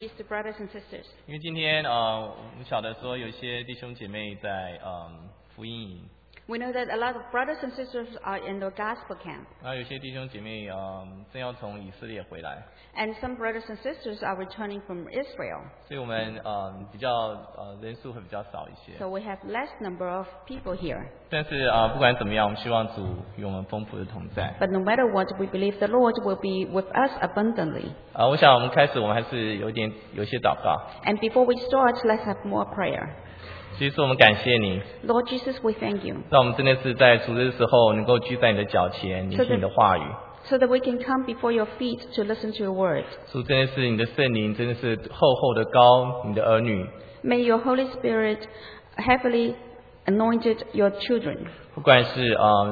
To brothers and sisters. 因为今天我们晓得说有些弟兄姐妹在福音营， We know that a lot of brothers and sisters are in the gospel camp. 然后有些弟兄姐妹正要从以色列回来， And some brothers and sisters are returning from Israel. 所以我们比较人数会比较少一些。 So we have less number of people here. 但是不管怎么样，我们希望主与我们丰富的同在。 But no matter what, we believe the Lord will be with us abundantly. 我想我们开始，我们还是有些祷告。 And before we start, let's have more prayer. 其实我们感谢你， Lord Jesus, we thank you. 让我们真的是在主日的时候能够居在你的脚前，聆听你的话语。 So that we can come before your feet to listen to your word. 主真的是你的圣灵，真的是厚厚的膏你的儿女。 May your Holy Spirit heavily anointed your children. 不管是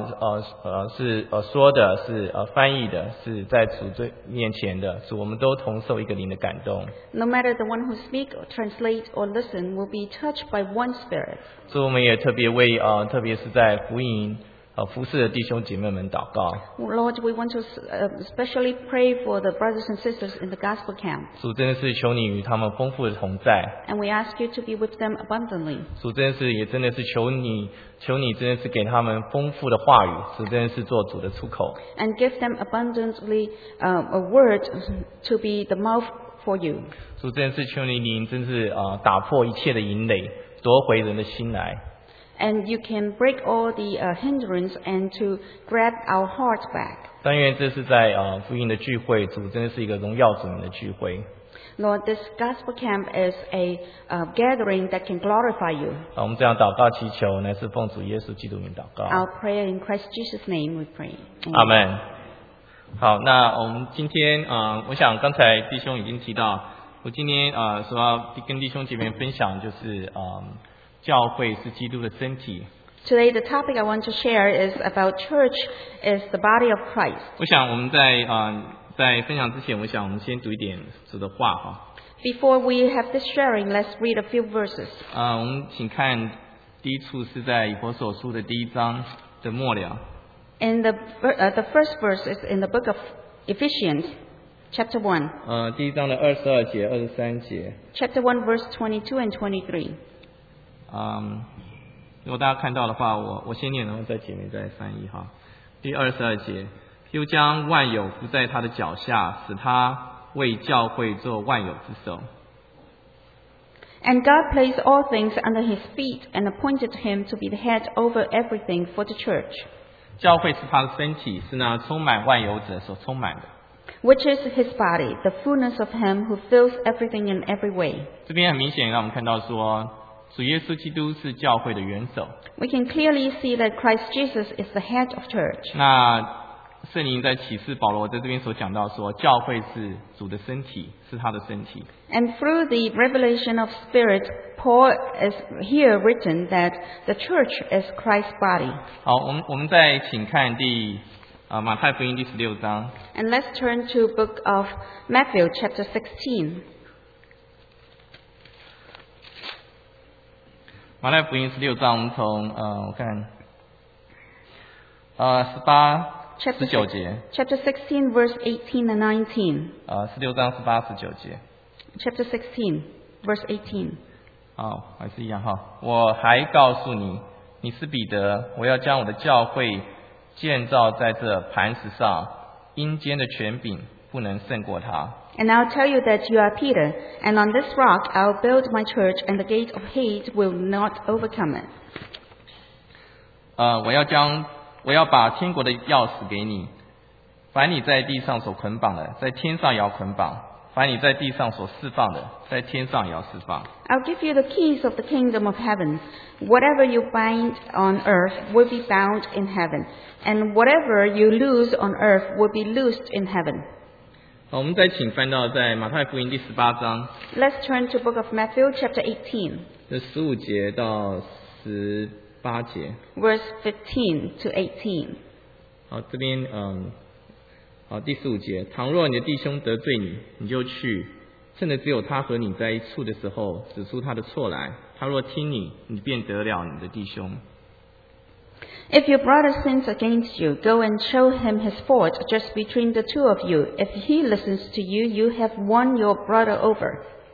说的，是翻译的，是在主最面前的，主我们都同受一个灵的感动。 No matter the one who speak or translate or listen will be touched by one spirit. 所以我们也特别为特别是在福音服侍的弟兄姐妹们祷告。 Lord, we want to especially pray for the brothers and sisters in the gospel camp. 主真的是求你与他们丰富的同在。 And we ask you to be with them abundantly. 主真的是也真的是求你真的是给他们丰富的话语。主真的是做主的出口。 And give them abundantly a word to be the mouth for you. 主真的是求你真是打破一切的营垒，夺回人的心来。 And you can break all the hindrance and to grab our hearts back. 但愿这是在福音的聚会，主真的是一个荣耀主名的聚会。 Lord, this gospel camp is a gathering that can glorify you. 我们这样祷告祈求，乃是奉主耶稣基督名祷告。 Our prayer in Christ Jesus' name we pray. 阿们。好，那我们今天我想刚才弟兄已经提到，我今天说要跟弟兄姐妹分享就是教会是基督的身体。 Today the topic I want to share is about church is the body of Christ. 我想我们在分享之前，我想我们先读一点主的话哈。 Before we have this sharing, let's read a few verses. 我们请看第一处是在以弗所书的第1章的末了。 In the first verse is in the book of Ephesians, chapter 1. 第1章的22节、23节。 Chapter 1, verse 22 and 23. 如果大家看到的话，我先念，然后再姐妹再翻译哈。第22节，又将万有伏在他的脚下，使他为教会做万有之首。 And God placed all things under his feet and appointed him to be the head over everything for the church, 教会是他的身体，是那充满万有者所充满的。 which is his body, the fullness of him who fills everything in every way. 这边很明显让我们看到说，主耶稣基督是教会的元首。 We can clearly see that Christ Jesus is the head of church. 那圣灵在启示保罗在这边所讲到说，教会是主的身体，是他的身体。 And through the revelation of Spirit, Paul is here written that the church is Christ's body. 好，我们再请看马太福音第16章。 And let's turn to book of Matthew, chapter 16. 马太福音16章，我们从我看18、19节。 Chapter 16, verse 18 and 19. 16章18、19节。 Chapter 16, verse 18. 好，还是一样哈。我还告诉你，你是彼得，我要将我的教会建造在这磐石上，阴间的权柄不能胜过它。 And I'll tell you that you are Peter, and on this rock I'll build my church, and the gate of hate will not overcome it. 我要把天国的钥匙给你，凡你在地上所捆绑的，在天上也要捆绑；凡你在地上所释放的，在天上也要释放。 I'll give you the keys of the kingdom of heaven. Whatever you bind on earth will be bound in heaven, and whatever you loose on earth will be loosed in heaven. 好，我们再请翻到在马太福音第18章 Let's turn to book of Matthew, chapter 18, 的15节到18节。 verse 15 to 18. 好，这边好，第15节，倘若你的弟兄得罪你，你就去，趁着只有他和你在一处的时候，指出他的错来。他若听你，你便得了你的弟兄。 If your brother sins against you, go and show him his fault just between the two of you. If he listens to you, you have won your brother over.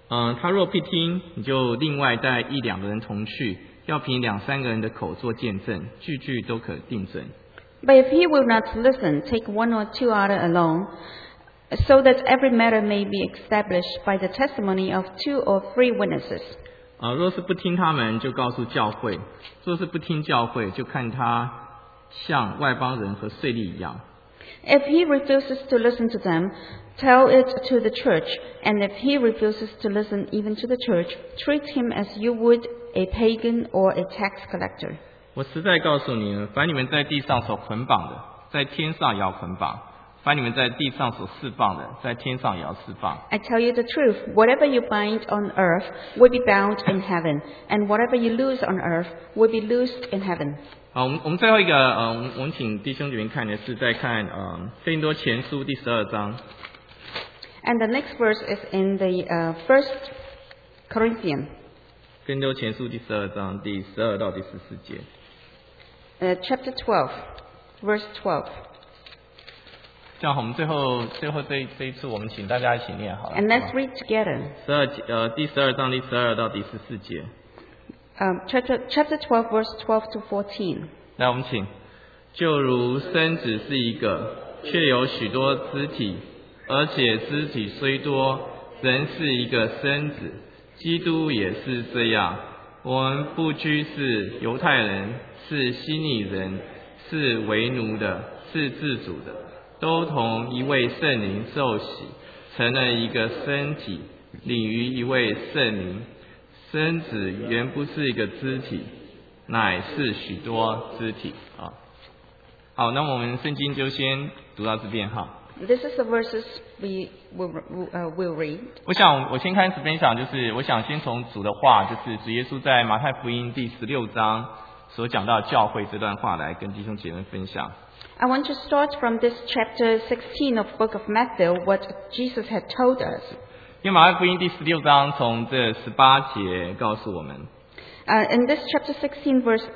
他若不听，你就另外带1、2个人同去，要凭2、3个人的口做见证，句句都可定准。 But if he will not listen, take 1 or 2 other along, so that every matter may be established by the testimony of 2 or 3 witnesses. 若是不听他们，就告诉教会；若是不听教会，就看他像外邦人和税吏一样。 If he refuses to listen to them, tell it to the church, and if he refuses to listen even to the church, treat him as you would a pagan or a tax collector. 我实在告诉你们，凡你们在地上所捆绑的，在天上也要捆绑；凡你们在地上所释放的，在天上也要释放。 I tell you the truth, whatever you bind on earth will be bound in heaven, and whatever you loose on earth will be loosed in heaven. 好，我们最后一个，我们请弟兄姐妹看的是在看哥林多前书第12章。 And the next verse is in the 1 Corinthians, 哥林多前书第12章第12到第14节。 chapter 12, verse 12. 这样，我们最后这一次，我们请大家一起念好了。 And let's read together. 第12章第12到第14节。 Chapter 12, verse 12 to 14. 来，我们请。就如身子是一个，却有许多肢体，而且肢体虽多，人是一个身子。基督也是这样。我们不拘是犹太人，是希利人，是为奴的，是自主的，都同一位圣灵受洗，成了一个身体，领于一位圣灵。身子原不是一个肢体，乃是许多肢体啊。好，那我们圣经就先读到这边哈。 This is the verses we will read. 我先开始分享，就是我想先从主的话，就是主耶稣在马太福音第16章所讲到教会这段话来跟弟兄姐妹分享。 I want to start from this chapter 16 of book of Matthew, what Jesus had told us. 因为马太福音第16章从这18节告诉我们， In this chapter 16, verse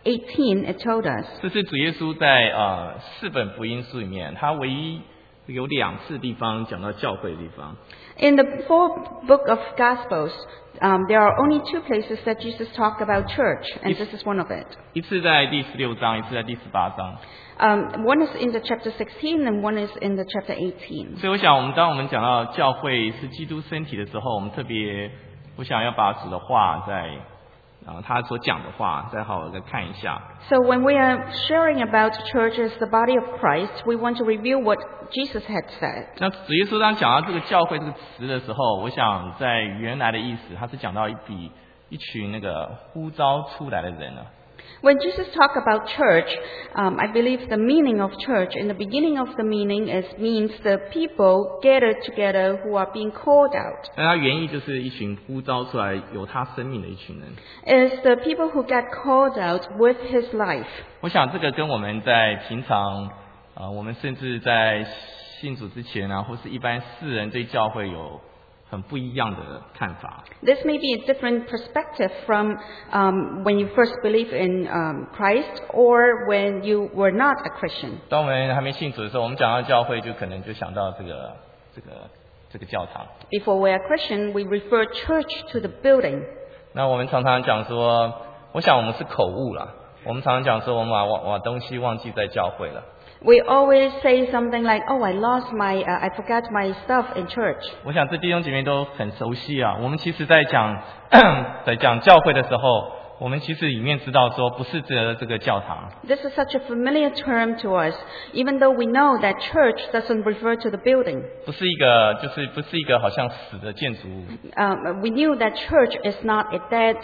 18, it told us. 这是主耶稣在4本福音书里面，他唯一有2次地方讲到教会的地方。 In the 4 book of Gospels, there are only 2 places that Jesus talked about church, and this is one of it. 一次在第16章，一次在第18章。 One is in the chapter 16 and one is in the chapter 18. 所以我想，当我们讲到教会是基督身体的时候，我们特别，我想要把主的话他所讲的话再好好的看一下。 So when we are sharing about church as the body of Christ, we want to review what Jesus had said. 那主耶稣当讲到这个教会这个词的时候，我想在原来的意思，他是讲到一群那个呼召出来的人啊。 When Jesus talked about church, I believe the meaning of church, in the beginning of the meaning, means the people gathered together who are being called out. 那它原意就是一群呼召出来有他生命的一群人。 It's the people who got called out with his life. 我想这个跟我们在平常我们甚至在信主之前啊，或是一般世人对教会有很不一样的看法。 This may be a different perspective from when you first believe in Christ or when you were not a Christian. 当我们还没信主的时候，我们讲到教会，就可能就想到这个教堂。 Before we are Christian, we refer church to the building. 那我们常常讲说，我想我们是口误啦。我们常常讲说，我们把东西忘记在教会了。 We always say something like, "Oh, I forgot my stuff in church." 我想这弟兄姐妹都很熟悉啊。我们其实在讲教会的时候，我们其实里面知道说，不是这个教堂。 This is such a familiar term to us, even though we know that church doesn't refer to the building. 不是一个好像死的建筑物。 We knew that church is not a dead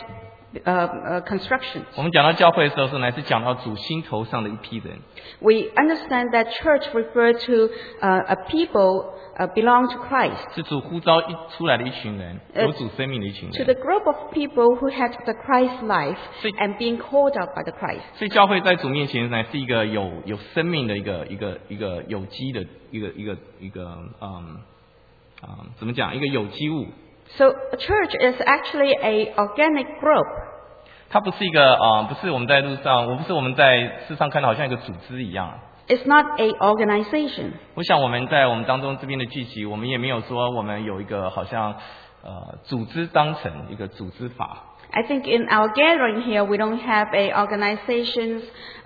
construction. 我们讲到教会的时候，是乃是讲到主心头上的一批人。 We understand that church refers to a people belong to Christ. 是主呼召出来的一群人，有主生命的一群 To 人。 the group of people who had the Christ life 所以 and being called out by the Christ. 所以教会在主面前乃是一个有生命的一个有机的怎么讲？一个有机物。 So a church is actually a organic group. 它不是一个不是我们在路上，不是我们在世上看到好像一个组织一样。 It's not a organization. 我想我们在我们当中这边的聚集，我们也没有说我们有一个好像组织章程一个组织法。 I think in our gathering here, we don't have a organization's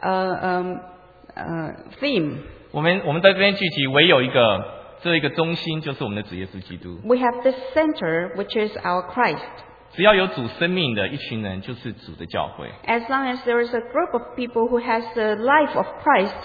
theme. 我们在这边聚集，唯有一个中心，就是我们的主耶稣基督。 We have this center, which is our Christ. 只要有主生命的一群人，就是主的教会。 As long as there is a group of people who has the life of Christ,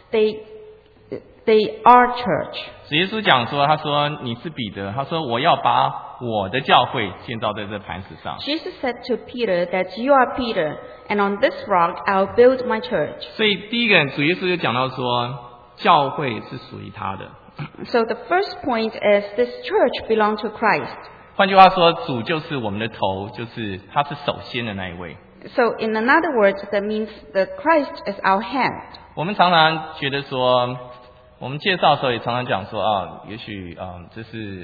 they are church. 主耶稣讲说，他说你是彼得，他说我要把我的教会建造在这磐石上。 Jesus said to Peter that you are Peter, and on this rock I'll build my church. 所以第一个人，主耶稣就讲到说，教会是属于他的。 So the first point is this church belongs to Christ. 换句话说，主就是我们的头，就是他是首先的那一位。 So in another words, that means that Christ is our head. 我们常常觉得说，我们介绍的时候也常常讲说也许这是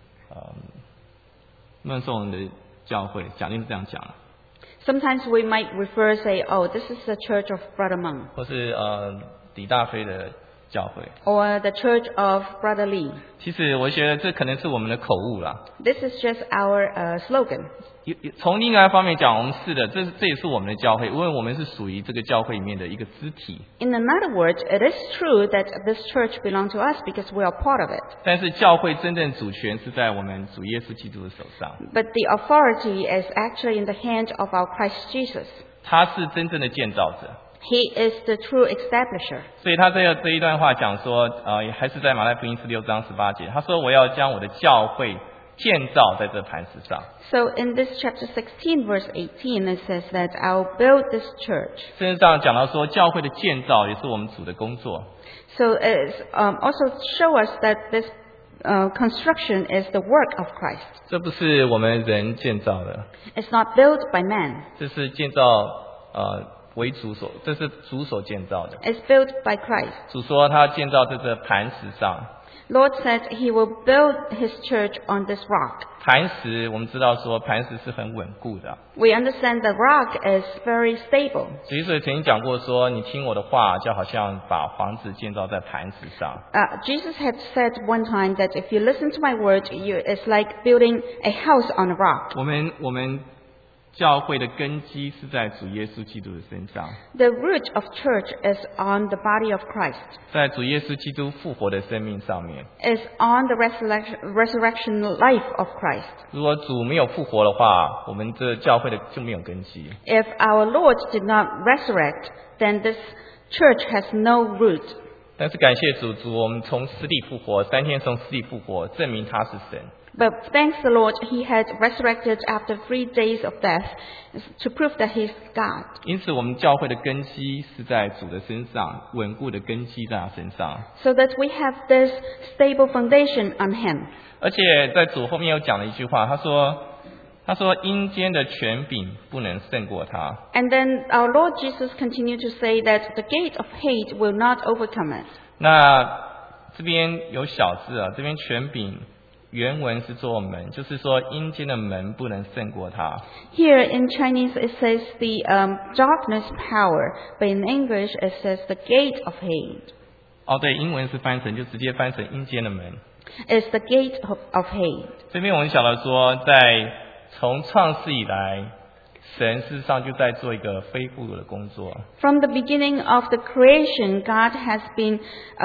孟颂的教会，讲定是这样讲。 Sometimes we might refer say, oh, this is the church of Brother Meng. 或是李大飞的教会 or the church of Brother Lee. 其实我觉得这可能是我们的口误啦。 This is just our slogan. 从另外一方面讲，我们是的，这也是我们的教会，因为我们是属于这个教会里面的一个肢体。 In another word, it is true that this church belongs to us because we are part of it. 但是教会真正主权是在我们主耶稣基督的手上。 But the authority is actually in the hand of our Christ Jesus. 他是真正的建造者。 He is the true establisher. 所以他这一段话讲说，还是在马太福音16章18节，他说我要将我的教会建造在这磐石上。 So in this chapter 16 verse 18 it says that I'll build this church. 圣经上讲到说，教会的建造也是我们主的工作。 So it also show us that this construction is the work of Christ. 这不是我们人建造的。 It's not built by man. 这是建造这是主所建造的。 It's built by Christ. 主说他建造在这磐石上。 Lord said he will build his church on this rock. 磐石我们知道说磐石是很稳固的。 We understand the rock is very stable. 主耶稣曾经讲过说，你听我的话，就好像把房子建造在磐石上。 Jesus had said one time that if you listen to my word, it's like building a house on a rock. 我们教会的根基是在主耶稣基督的身上。 The root of church is on the body of Christ. 在主耶稣基督复活的生命上面。 Is on the resurrection life of Christ. 如果主没有复活的话，我们这教会的就没有根基。 If our Lord did not resurrect, then this church has no root. 但是感谢主，我们从死里复活，3天从死里复活，证明他是神。 But thanks the Lord, he had resurrected after 3 days of death to prove that he is God. 因此我们教会的根基是在主的身上，稳固的根基在他身上。 So that we have this stable foundation on him. 而且在主后面又讲了一句话，他说阴间的权柄不能胜过他。 And then our Lord Jesus continued to say that the gate of hate will not overcome it. 那这边有小字这边权柄原文是做门，就是说阴间的门不能胜过它。 Here in Chinese it says the darkness power, but in English it says the gate of hate. 对，英文是翻成就直接翻成阴间的门。 It's the gate of hate. 这边我们晓得说，从创世以来，神事实上就在做一个恢复的工作。 From the beginning of the creation, God has been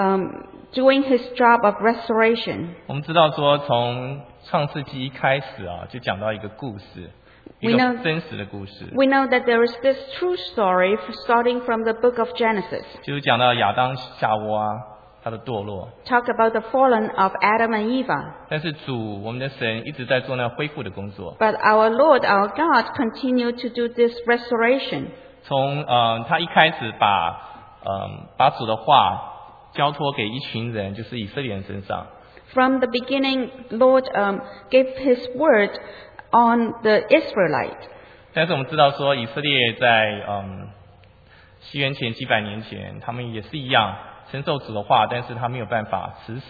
doing his job of restoration. 我们知道说，从创世纪一开始就讲到一个故事，一个真实的故事。 We know that there is this true story starting from the book of Genesis. 就是讲到亚当夏娃他的堕落。 Talk about the fallen of Adam and Eve. 但是我们的神一直在做那恢复的工作。 But our Lord, our God, continued to do this restoration. 从他一开始把主的话交托给一群人，就是以色列人身上。 From the beginning, Lord gave his word on the Israelite. 但是我们知道说，以色列在西元前几百年前，他们也是一样承受主的话，但是他没有办法持守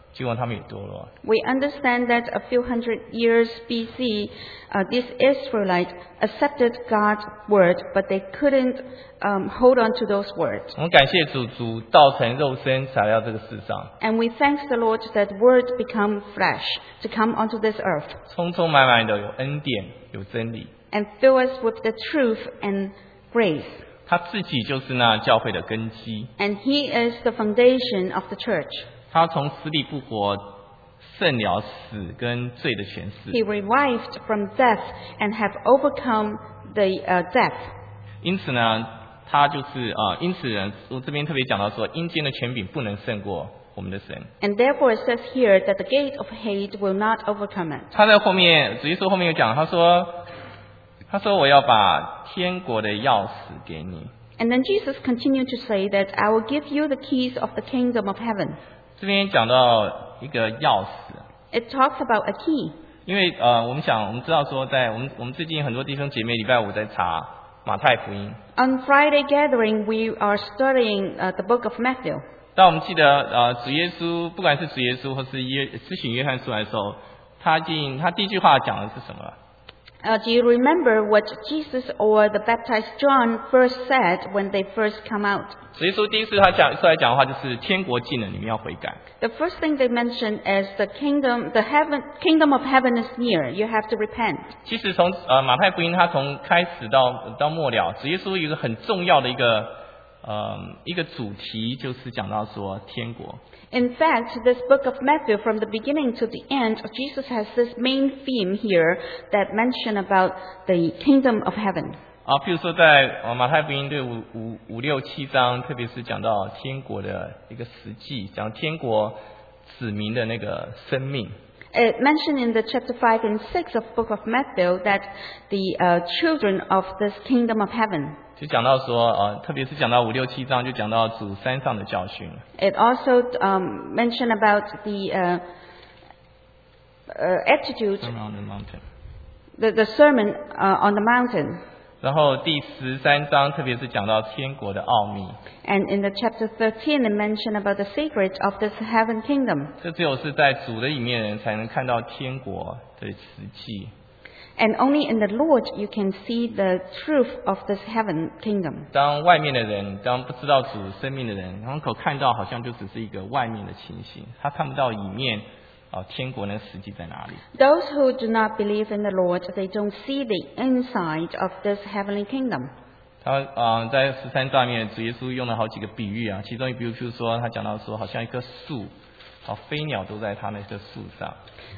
结果他们也堕落。 We understand that a few hundred years BC, these Israelites accepted God's word, but they couldn't hold on to those words. 我们感谢主，主道成肉身来到这个世上， And we thank the Lord that word become flesh to come onto this earth 充充满满的有恩典，有真理。 and fill us with the truth and grace. 他自己就是那教会的根基， And He is the foundation of the church. 他从死里复活，胜了死跟罪的权势。 He revived from death and have overcome the death. 因此呢，他就是因此呢，我这边特别讲到说，阴间的权柄不能胜过我们的神。 And therefore it says here that the gate of hate will not overcome it. 他在后面，主耶稣后面有讲，他说我要把天国的钥匙给你。 And then Jesus continued to say that I will give you the keys of the kingdom of heaven. 这边讲到一个钥匙。 It talks about a key. 因为我们知道说，在我们最近很多弟兄姐妹礼拜五在查马太福音。 On Friday gathering, we are studying the book of Matthew. 但我们记得主耶稣，不管是主耶稣或是施洗约翰出来的时候，他第一句话讲的是什么？ Do you remember what Jesus or the baptized John first said when they first come out? 主耶稣第一次他出来讲的话就是天国近了，你们要悔改。 The first thing they mentioned is the kingdom of heaven is near. You have to repent. 其实从马太福音，他从开始到末了，主耶稣有一个很重要的一个主题，就是讲到说天国。 In fact, this book of Matthew, from the beginning to the end, Jesus has this main theme here that mention about the kingdom of heaven. 譬如说在马太福音第五六七章，特别是讲到天国的一个实际，讲天国子民的那个生命。 It mentioned in the chapter 5 and 6 of book of Matthew that the children of this kingdom of heaven. 就讲到说特别是讲到五六七章，就讲到主山上的教训。 It also mentioned about the attitude, Around the mountain. the sermon on the mountain. 然后第13章，特别是讲到天国的奥秘。 And in the chapter 13, it mentioned about the secret of this heaven kingdom. 这只有是在主的里面人才能看到天国的实际。 And only in the Lord you can see the truth of this heaven kingdom. 当外面的人，当不知道主生命的人，他们可看到好像就只是一个外面的情形，他看不到里面天国呢实际在哪里。 Those who do not believe in the Lord, they don't see the inside of this heavenly kingdom. 他在13章里面，主耶稣用了好几个比喻啊，其中一比喻就是说，他讲到说，好像一棵树，飞鸟都在他那棵树上。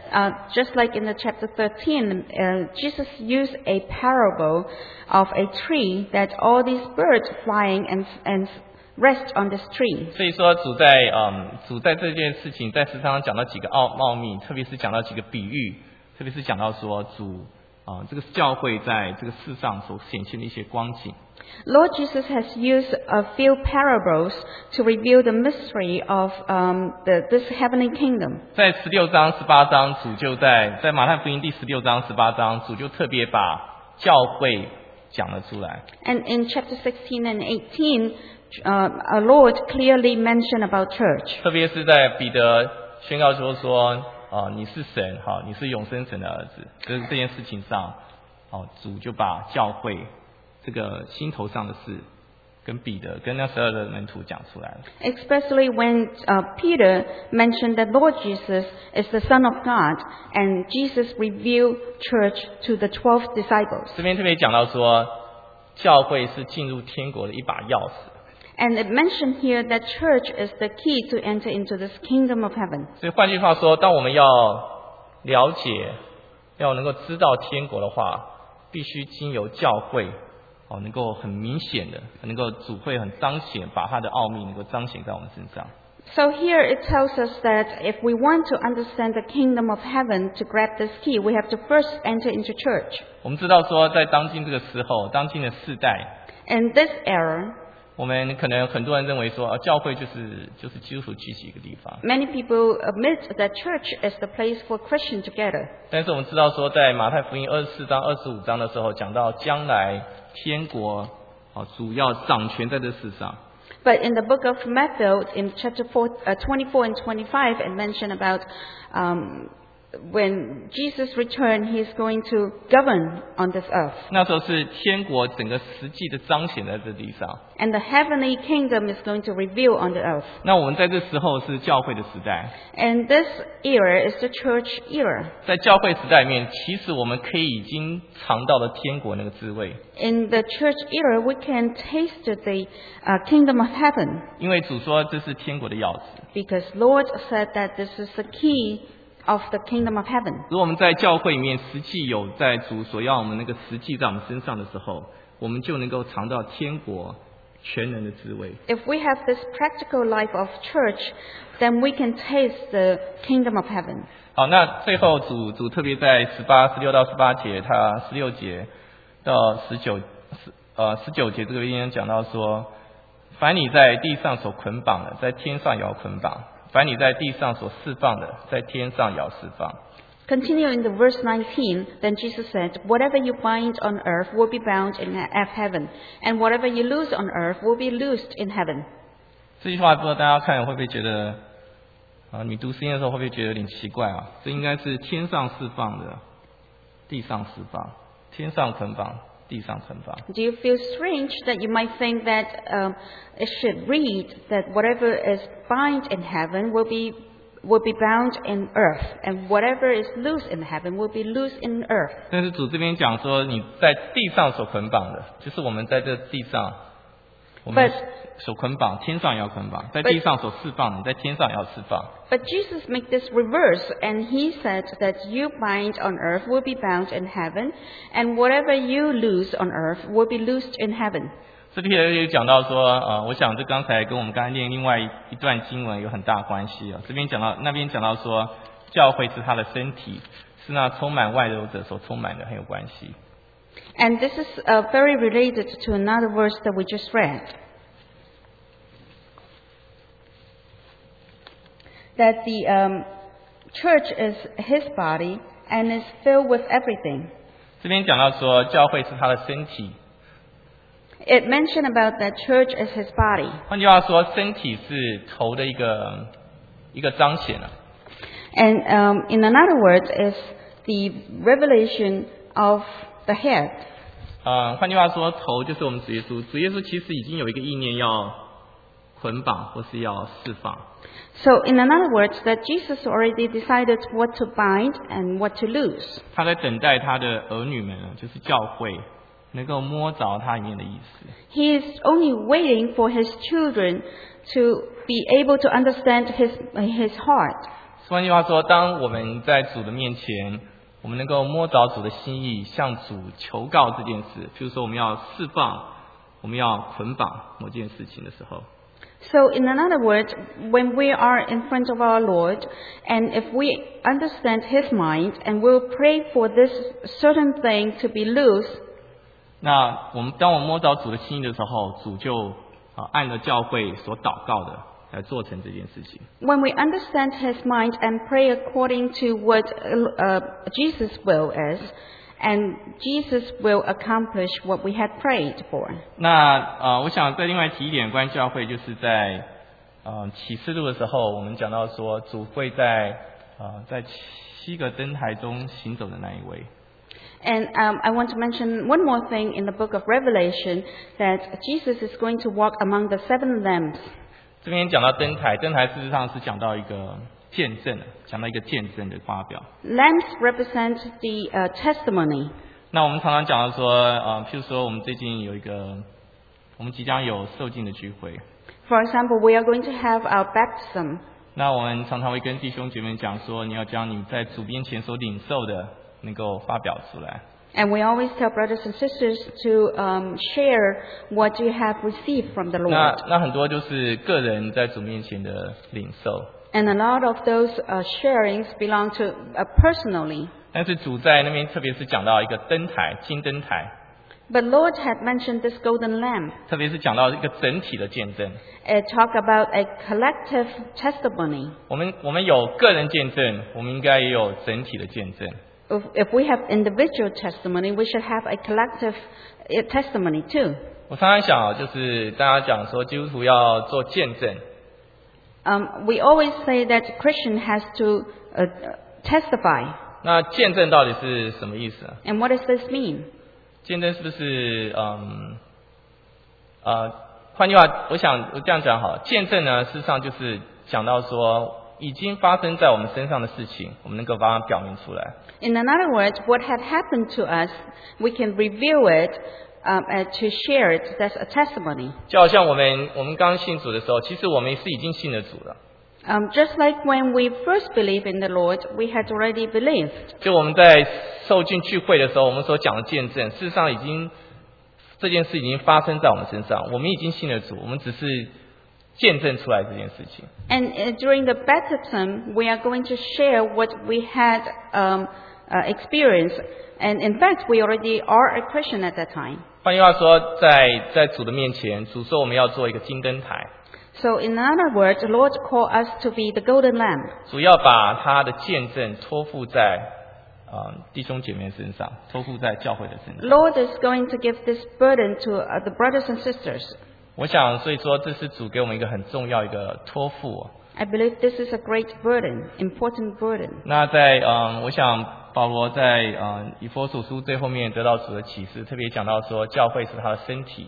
Just like in the chapter 13, Jesus used a parable of a tree that all these birds flying and rest on this tree. 所以说主在这件事情，在13章讲到几个奥秘，特别是讲到几个比喻，特别是讲到说主这个教会在这个世上所显现的一些光景。 Lord Jesus has used a few parables to reveal the mystery of this heavenly kingdom. 在16章、18章，主就在马太福音第16章、18章，主就特别把教会讲了出来。 And in chapter 16 and 18, our Lord clearly mentioned about church. 特别是在彼得宣告说你是神，你是永生神的儿子，这件事情上，主就把教会这个心头上的事跟彼得跟那12个门徒讲出来了。 Especially when Peter mentioned that Lord Jesus is the Son of God, and Jesus revealed church to the 12 disciples. 这边特别讲到说，教会是进入天国的一把钥匙。 And it mentioned here that church is the key to enter into this kingdom of heaven. 所以换句话说，当我们要了解、要能够知道天国的话，必须经由教会，能够很明显的，能够主会很彰显，把它的奥秘能够彰显在我们身上。 So here it tells us that if we want to understand the kingdom of heaven, to grab this key, we have to first enter into church. 我们知道说，在当今这个时候，当今的世代， In this era, 我们可能很多人认为说，教会就是基督徒聚集一个地方。 many people admit that church is the place for Christians to gather. 但是我们知道说，在马太福音24章、25章的时候，讲到将来天国主要掌权在这世上。 But in the book of Matthew, in chapter 24 and 25, it mentioned about when Jesus returned, He is going to govern on this earth. 那时候是天国整个实际的彰显在这地上。 And the heavenly kingdom is going to reveal on the earth. 那我们在这时候是教会的时代。 And this era is the church era. 在教会时代里面，其实我们可以已经尝到了天国那个滋味。 In the church era, we can taste the kingdom of heaven. 因为主说这是天国的钥匙。 Because Lord said that this is the key of the kingdom of heaven. 如果我们在教会里面实际有在主所要我们那个实际在我们身上的时候，我们就能够尝到天国全能的滋味。 If we have this practical life of church, then we can taste the kingdom of heaven. 好，那最后主特别在16到18节，他16节到19节这个地方讲到说，凡你在地上所捆绑的，在天上也要捆绑；凡你在地上所释放的，在天上也要释放。 Continue in the verse 19, then Jesus said, whatever you bind on earth will be bound in heaven, and whatever you loose on earth will be loosed in heaven. 这句话不知道大家看会不会觉得你读圣经的时候会不会觉得有点奇怪啊？这应该是天上释放的，地上释放，天上捆绑，地上捆绑。 Do you feel strange that you might think that it should read that whatever is bind in heaven will be bound in earth, and whatever is loose in heaven will be loose in earth? 但是主这边讲说，你在地上所捆绑的，就是我们在这地上，我们所捆绑，天上也要捆绑；在地上所释放的，在天上也要释放。 But Jesus made this reverse, and He said that you bind on earth will be bound in heaven, and whatever you loose on earth will be loosed in heaven. 这里也讲到说，我想这刚才跟我们刚才念另外一段经文有很大关系啊。这边讲到，那边讲到说，教会是他的身体，是那充满外流者所充满的，很有关系。 And this is very related to another verse that we just read. That the church is His body and is filled with everything. 这边讲到说，教会是他的身体。 It mentioned about that church is His body. 换句话说，身体是头的一个彰显啊。 And in another words, is the revelation of the head. 换句话说，头就是我们主耶稣。主耶稣其实已经有一个意念要捆绑或是要释放。 So in another words, that Jesus already decided what to bind and what to loose. 他在等待他的儿女们，就是教会，能够摸着他里面的意思。 He is only waiting for His children to be able to understand His heart. 换句话说，当我们在主的面前，我们能够摸着主的心意，向主求告这件事，譬如说我们要释放，我们要捆绑某件事情的时候。 So in another words, when we are in front of our Lord, and if we understand His mind, and we'll pray for this certain thing to be loose, 那当我们摸着主的心意的时候，主就按了教会所祷告的来做成这件事情。 when we understand His mind and pray according to what Jesus' will is, and Jesus will accomplish what we had prayed for. 那我想再另外提一点关于教会，就是在启示录的时候，我们讲到说主会在7个灯台中行走的那一位。 And I want to mention one more thing in the book of Revelation, that Jesus is going to walk among the 7 lamps. 这边讲到灯台，灯台事实上是讲到一个见证，讲到一个见证的发表。 Lamps represent the testimony. 那我们常常讲到说，譬如说我们最近我们即将有受浸的聚会。 For example, we are going to have our baptism. 那我们常常会跟弟兄姐妹讲说，你要将你在主面前所领受的能够发表出来。 And we always tell brothers and sisters to share what you have received from the Lord. 那很多就是个人在主面前的领受。 And a lot of those sharings belong to personally. 但是主在那边特别是讲到一个灯台，金灯台。 But Lord had mentioned this golden lamp. 特别是讲到一个整体的见证。 It talked about a collective testimony. 我们有个人见证，我们应该也有整体的见证。 If we have individual testimony, we should have a collective testimony too. 我常常想，就是大家讲说基督徒要做见证。 We always say that Christian has to testify. 那见证到底是什么意思啊？ And what does this mean? 见证是不是换句话，我这样讲好了，见证呢，事实上就是讲到说已经发生在我们身上的事情，我们能够把它表明出来。 In other words, what had happened to us, we can reveal it to share it. That's a testimony. 就好像我们刚信主的时候，其实我们是已经信了主了。 Just like when we first believed in the Lord, we had already believed. 就我们在受浸聚会的时候，我们所讲的见证，事实上这件事已经发生在我们身上，我们已经信了主，我们只是见证出来这件事情。 And during the baptism, we are going to share what we had experienced. And in fact, we already are a Christian at that time. 换句话说，在主的面前，主说我们要做一个金灯台。 So in other words, the Lord called us to be the golden lamp. 主要把他的见证托付在弟兄姐妹身上，托付在教会的身上。 Lord is going to give this burden to the brothers and sisters. 我想，所以说这是主给我们一个很重要一个托付。 I believe this is a great burden, important burden. 那我想保罗在以弗所书最后面得到主的启示，特别讲到说教会是他的身体。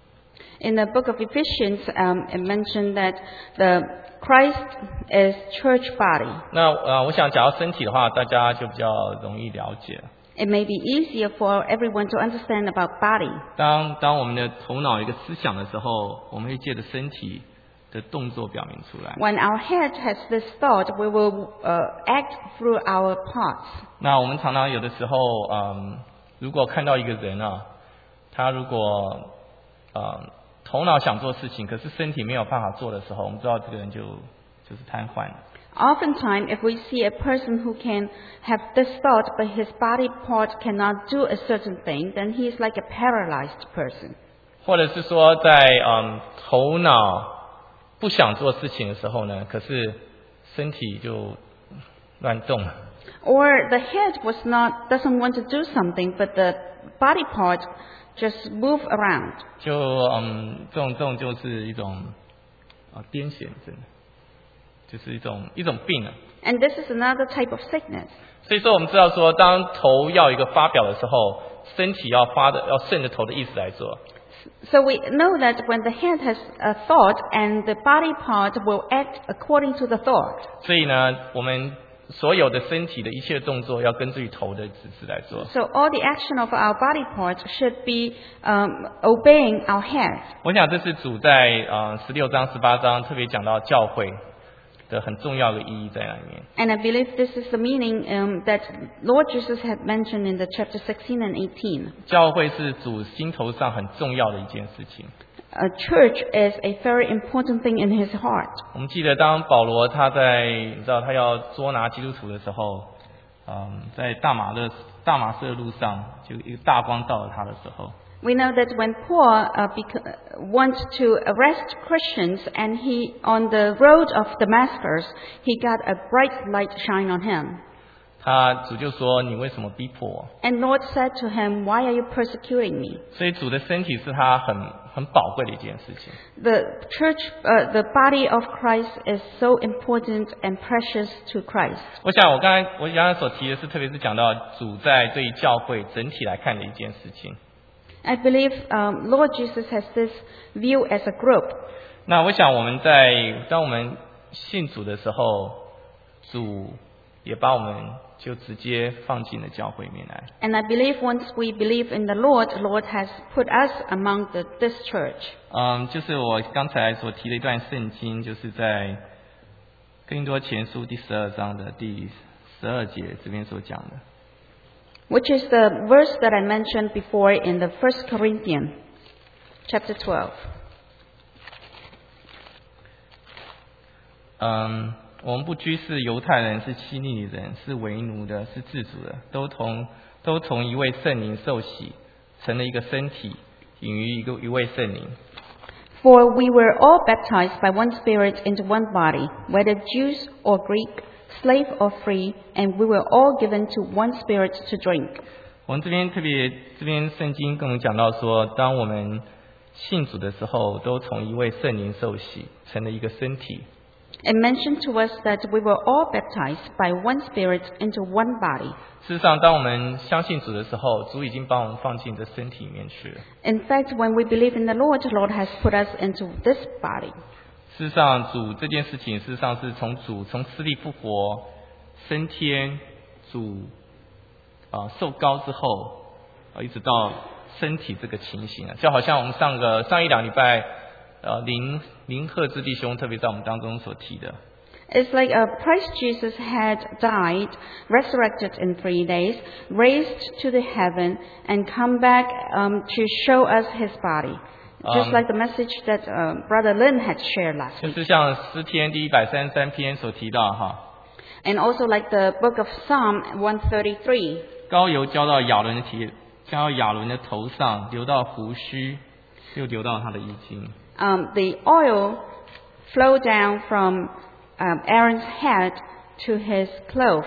In the book of Ephesians, it mentioned that the Christ is church body. 那我想讲到身体的话，大家就比较容易了解。 It may be easier for everyone to understand about body. 当我们的头脑有一个思想的时候，我们会借着身体的动作表明出来。 When our head has this thought, we will act through our parts. 那我们常常有的时候，如果看到一个人他如果头脑想做事情，可是身体没有办法做的时候，我们知道这个人就是瘫痪了。 Oftentimes, if we see a person who can have this thought, but his body part cannot do a certain thing, then he is like a paralyzed person. 或者是说在头脑不想做事情的时候呢，可是身体就乱动了。 Or the head doesn't want to do something, but the body part just move around. 就这种就是一种癫痫症，就是一种病了。 And this is another type of sickness. 所以说我们知道说，当头要一个发表的时候，身体要顺着头的意思来做。 So we know that when the head has a thought, and the body part will act according to the thought. 所以呢，我们所有的身体的一切动作要根据头的指示来做。 So all the action of our body parts should be obeying our head. 我想这是主在16章18章特别讲到教会的很重要的意义在那里面。 And I believe this is the meaning that Lord Jesus had mentioned in the chapter 16 and 18. 教会是主心头上很重要的一件事情。 A church is a very important thing in his heart. 我们记得当保罗他要捉拿基督徒的时候，在大马色路上就一个大光照了他的时候。 We know that when Paul wants to arrest Christians, and he on the road of Damascus, he got a bright light shine on him. 主就说：“你为什么逼迫我？” And Lord said to him, "Why are you persecuting me?" 所以主的身体是他很宝贵的一件事情。 The church, the body of Christ is so important and precious to Christ. 我想我刚才所提的是，特别是讲到主在对教会整体来看的一件事情。 I believe Lord Jesus has this view as a group. 那我想当我们信主的时候，主也把我们就直接放进了教会里面来。 And I believe once we believe in the Lord has put us among this church. 就是我刚才所提的一段圣经，就是在哥林多前书第12章的第12节这边所讲的。 Which is the verse that I mentioned before in the 1 Corinthians, chapter 12. 我们不拘是犹太人，是希利尼人，是为奴的，是自主的，都从一位圣灵受洗，成了一个身体，隐于一位圣灵。 For we were all baptized by one Spirit into one body, whether Jews or Greek, slave or free, and we were all given to one Spirit to drink. 我们这边圣经跟我们讲到说，当我们信主的时候都从一位圣灵受洗，成了一个身体。 It mentioned to us that we were all baptized by one Spirit into one body. 事实上，当我们相信主的时候，主已经把我们放进这身体里面去了。 In fact, when we believe in the Lord has put us into this body. 事实上，主这件事情，事实上是从死里复活、升天、主受膏之后，一直到身体这个情形啊，就好像我们上一两礼拜，林赫之弟兄特别在我们当中所提的。 It's like Christ Jesus had died, resurrected in 3 days, raised to the heaven, and come back to show us his body. Just like the message that Brother Lin had shared last 就 week. 是像诗篇第133篇所提到哈， And also like the book of Psalm 133. 膏油浇到亚伦的头上，流到胡须，又流到他的衣襟。 The oil flowed down from Aaron's head to his cloth,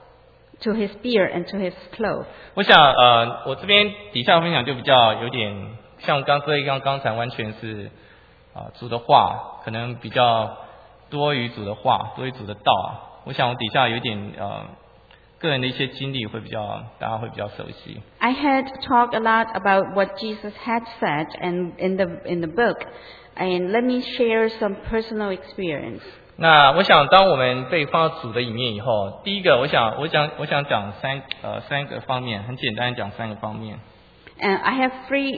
to his beard and to his cloth. 我想我这边底下分享就比较有点像刚才完全是主的话，可能比较多于主的话，多于主的道啊。我想我底下有点个人的一些经历会大家会比较熟悉。 I had talked a lot about what Jesus had said and in the book, and let me share some personal experience. 那我想，当我们被放到主的里面以后，第一个，我想讲三个方面，很简单讲3个方面。 And I have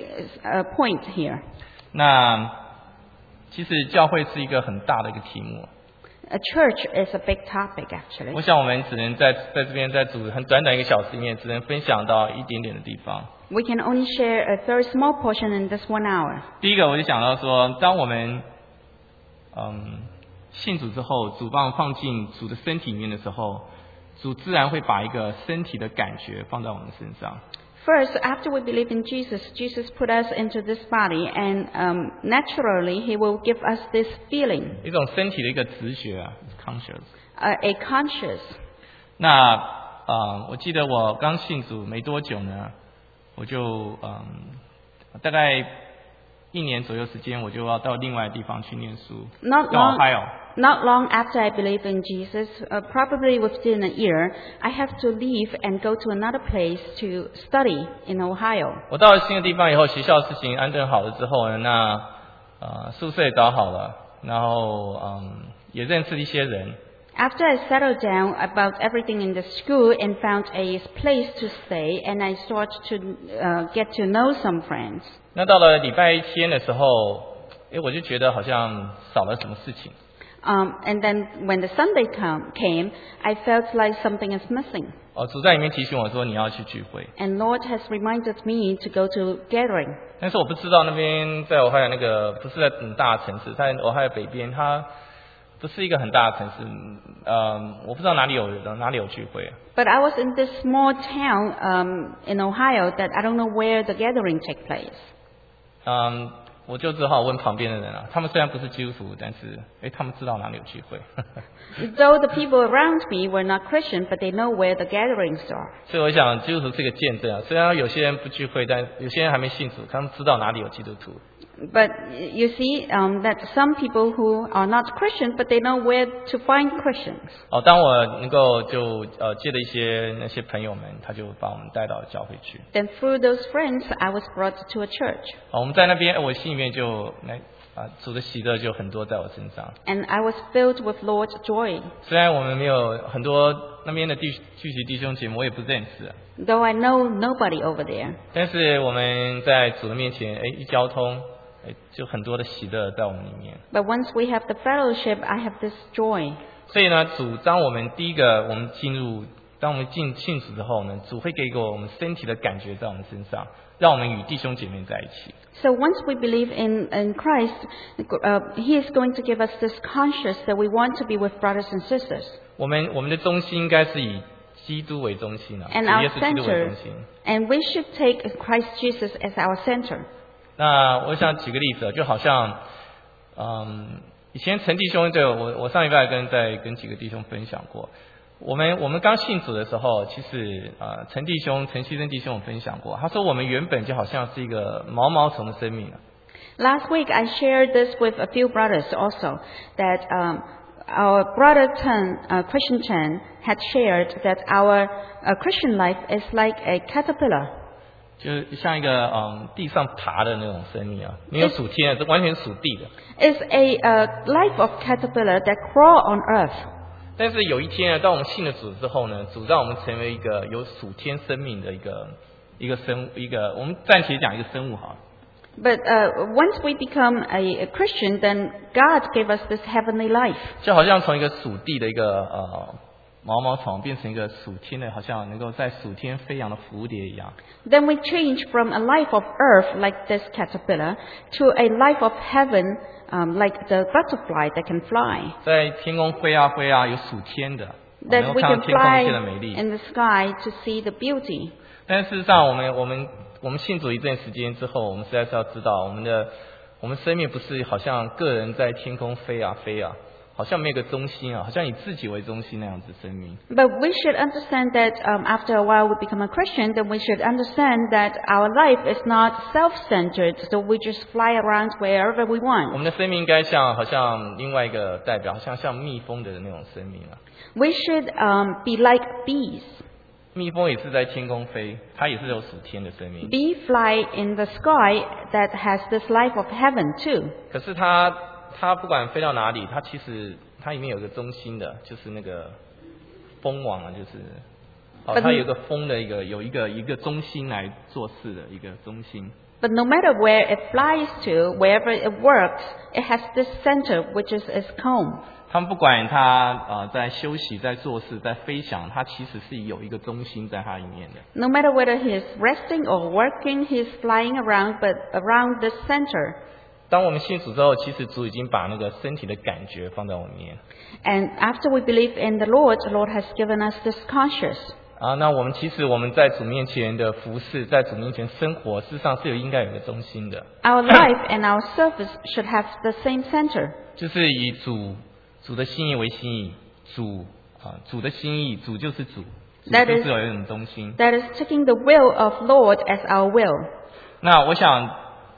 3 points here. 那其实教会是一个很大的一个题目。 A church is a big topic, 我 actually. 想我们只能在这边在主很短1个小时里面，只能分享到一点点的地方。 We can only share a very small portion in this 1 hour. 第一个，我就想到说，当我们信主之后，主把我们放进主的身体里面的时候，主自然会把一个身体的感觉放在我们身上。 First, after we believe in Jesus, Jesus put us into this body, and naturally He will give us this feeling, 一种身体的一个直觉啊 ，conscious。 a conscious. 那我记得我刚信主没多久呢，我就大概1年左右时间，我就要到另外的地方去念书， Not 到 Ohio。 long after I believed in Jesus, probably within a year, I have to leave and go to another place to study in Ohio. 我到了新的地方以后，学校事情安顿好了之后呢，那宿舍也找好了，然后也认识一些人。 After I settled down about everything in the school and found a place to stay, and I started to get to know some friends. 那到了礼拜天的时候，我就觉得好像少了什么事情。 And then when the Sunday came, I felt like something is missing. 主在里面提醒我说你要去聚会， And Lord has reminded me to go to gathering. 但是我不知道那边在Ohio那个不是在很大的城市，在Ohio北边，它不是一个很大的城市，我不知道哪里有聚会。 But I was in this small town in Ohio that I don't know where the gathering take place. 我就只好问旁边的人啊，他们虽然不是基督徒，但是他们知道哪里有聚会。 Though the people around me were not Christian, but they know where the gatherings are. 所以我想基督徒是一个见证啊，虽然有些人不聚会，但有些人还没信主，他们知道哪里有基督徒。 But you see that some people who are not Christian, but they know where to find Christians. 当我能够就借了那些朋友们，他就把我们带到教会去。 Then through those friends, I was brought to a church. 我们在那边，我心里面就主的喜乐就很多在我身上。 And I was filled with Lord's joy. 虽然我们没有很多那边的聚集弟兄姐妹，我也不认识， Though I know nobody over there. 但是我们在主的面前，一交通，就很多的喜乐在我们里面。 But once we have the fellowship, I have this joy. 所以呢，主当我们第一个，当我们信主之后呢，主会给我们身体的感觉在我们身上，让我们与弟兄姐妹在一起。 So once we believe in Christ, He is going to give us this conscience that we want to be with brothers and sisters. 我们的中心应该是以基督为中心啊， And 主 our 耶稣基督为 center, 中心。 and we should take Christ Jesus as our center. 那我想举个例子，就好像，以前陈弟兄我上一拜在跟几个弟兄分享过，我们刚信主的时候，其实陈希珍弟兄分享过，他说我们原本就好像是一个毛毛虫的生命啊。 Last week, I shared this with a few brothers also, that our brother Chen, Christian Chen, had shared that our Christian life is like a caterpillar. 就像一个地上爬的那种生命啊，没有属天的，这完全属地的。 It's a life of caterpillar that crawl on earth. 但是有一天呢，当我们信了主之后呢，主让我们成为一个有属天生命的一个我们暂且讲一个生物好了。 But once we become a Christian, then God gave us this heavenly life. 就好像从一个属地的一个毛毛虫变成一个属天的，好像能够在属天飞扬的蝴蝶一样。 Then we change from a life of earth like this caterpillar to a life of heaven like the butterfly that can fly. 在天空飞啊飞啊，有属天的，能 That 够 we 看到 can 天空一 fly 切的美丽。 in the sky to see the beauty. 但事实上，我们信主一段时间之后，我们实在是要知道，我们生命不是好像个人在天空飞啊飞啊，好像没有个中心啊，好像以自己为中心那样子生命。 But we should understand that after a while we become a Christian, then we should understand that our life is not self-centered, so we just fly around wherever we 我 want. 们的生命应该好像另外一个代表，好像蜜蜂的那种生命啊。 We should be like bees. 蜜蜂也是在天空飞，它也是有属天的生命。 Bee fly in the sky that has this life of heaven too. 可是它不管飞到哪里，它其实它里面有个中心的，就是那个蜂王啊，就是它有一个蜂的有一个中心来做事的一个中心。 But no matter where it flies to, wherever it works, it has this center which is its comb. 他们不管它在休息、在做事、在飞翔，它其实是有一个中心在它里面的。 No matter whether he is resting or working, he is flying around, but around this center. 当我们信主之后，其实主已经把那个身体的感觉放在我们里面。 And after we believe in the Lord has given us this conscious. 那我们其实我们在主面前的服侍，在主面前生活，事实上是应该有一个中心的。 Our life and our service should have the same center. 就是以主的心意为心意，主的心意，主就是主，主就是有一种中心。 That is taking the will of Lord as our will. 那我想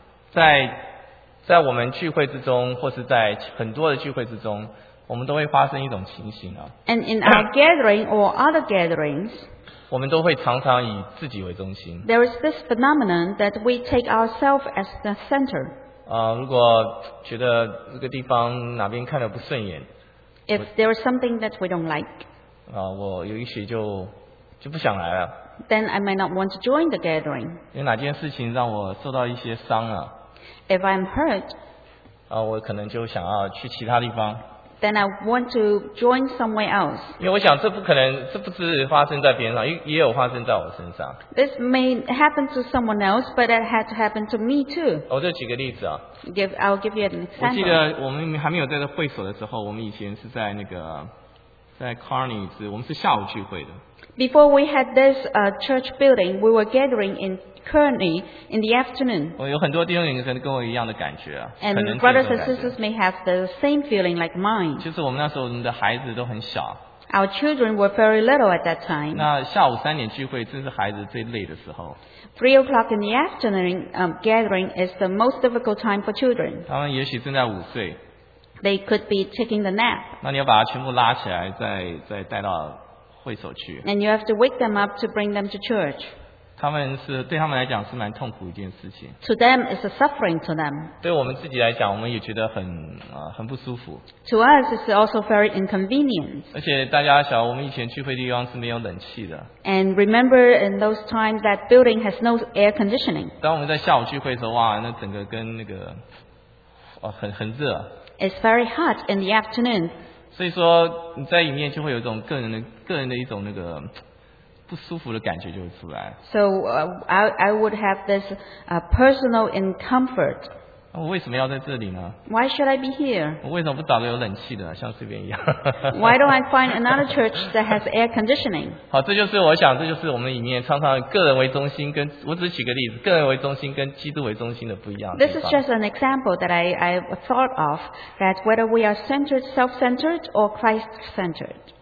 在我们聚会之中，或是在很多的聚会之中，我们都会发生一种情形啊。 And in our gathering or other gatherings, 我们都会常常以自己为中心。 there is this phenomenon that we take ourselves as the center. 如果觉得这个地方哪边看得不顺眼， If there is something that we don't like, 我有一些就不想来了。 then I may not want to join the gathering. 有哪件事情让我受到一些伤了， If I'm hurt, 我可能就想要去其他地方。 then I want to join somewhere else. 因为我想这不可能，这不是发生在别人上，也有发生在我身上。 This may happen to someone else, but it had to happen to me too. 我就举个例子啊， I'll give you an 我记 example. 得我们还没有在这会所的时候，我们以前是在在 Carney 我们是下午聚会的。 Before we had this church building, we were gathering in Kearney in the afternoon. 我有很多弟兄姐妹可能跟我一样的感觉啊，可 And 能是这 brothers 种 and 感觉 sisters may have the same feeling like mine. 就是我们那时候我们的孩子都很小， Our children were very little at that time. 那下午3点聚会正是孩子最累的时候， 3 o'clock in the afternoon gathering is the most difficult time for children. 他们也许正在午睡， They could be taking the nap. 那你要把他全部拉起来，再带到会所去。 And you have to wake them up to bring them to church. 对他们来讲是蛮痛苦一件事情， To them, it's a suffering to them. 对我们自己来讲，我们也觉得很不舒服。 To us, it's also very inconvenient. 而且大家晓得，我们以前聚会地方是没有冷气的。 And remember, in those times, that building has no air conditioning. 当我们在下午聚会的时候，哇，那整个跟很热。 It's very hot in the afternoon. 所以说你在里面就会有一种个人的一种不舒服的感觉就会出来。 So I would have this personal discomfort. 我为什么要在这里呢？ Why should I be here? 我为什么不找个有冷气的，像这边一样？ Why don't I find another church that has air conditioning? 好，这就是我们里面常常个人为中心，我只举个例子，个人为中心跟基督为中心的不一样的 This 地 is 方。 just an example that I thought of, that whether we are self-centered or Christ-centered.